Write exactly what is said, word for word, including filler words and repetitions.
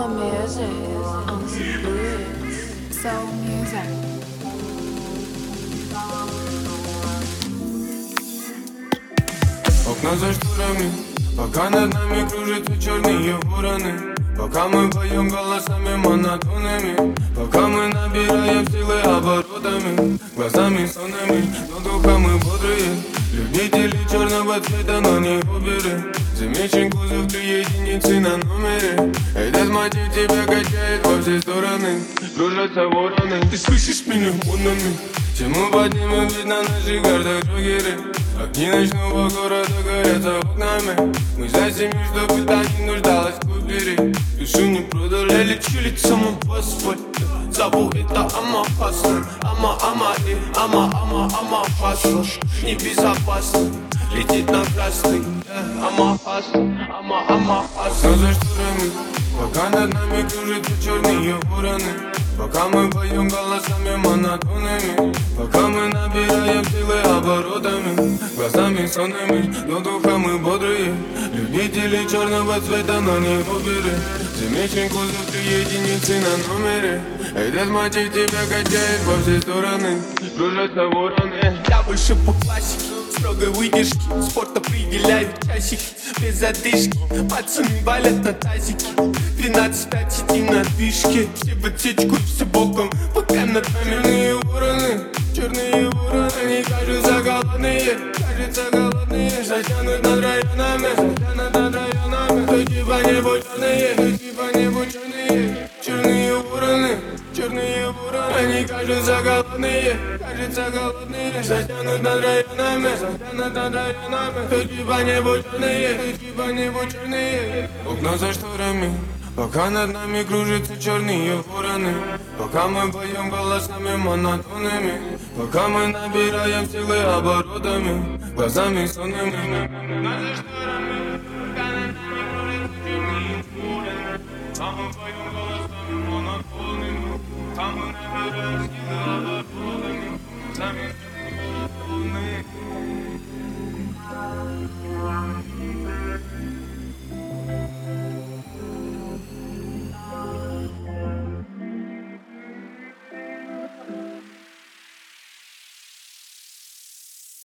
my music on the beat. Soul music. Окна за шторами, пока над нами кружатся черные вороны. Пока мы поем голосами монотонными, пока мы набираем силы оборотами, глазами сонными, но духа мы бодрые. Любители черного цвета, но не оперы. Замечен кузов, три единицы на номере. Этот мотив тебя качает во все стороны. Кружатся вороны, ты слышишь меня волнами. Тему поднимем, ведь на наших картах джокеры. Огни ночного города горят за окнами. Мы за семью, чтобы та не нуждалась в купере. Душу не продали, я лечу лицом в асфальт. Зову это ама опасно. Ама, ама, и ама, ама, ама опасно. Небезопасно, летит на красный. Ама опасно, ама, ама опасно. За шторами, пока над нами кружатся черные вороны. Пока мы поем голосами монотонными, пока мы набираем силы оборотами, глазами сонными, но духа мы бодрые. Любители черного цвета, но не оперы. Замечен кузов, три единицы на номере. Этот мотив тебя качает во все стороны. Кружатся вороны. Я больше по классике, строгой выдержки. Спорт определяют часики, без одышки. Пацаны валят на тазике. Двенадцать пять сидим на движке. Все в отсечку, все боком, пока над нами. Черные вороны, черные вороны. Они кажутся голодные, кажутся голодные. Затянут над районами, затянут над районами. То типа небо черные, то типа небо черные. Черные вороны, черные вороны. Они кажутся голодные, кажутся голодные. Затянут над районами, затянут над районами. То типа небо черные, то типа небо черные. Окна за шторами, пока над нами кружатся черные вороны. Пока мы поем голосами монотонными, пока мы набираем силы оборотами, глазами сонными. Окна за шторами, пока над нами кружатся черные вороны. Пока мы поем голосами монотонными, пока мы набираем силы оборотами, глазами сонными.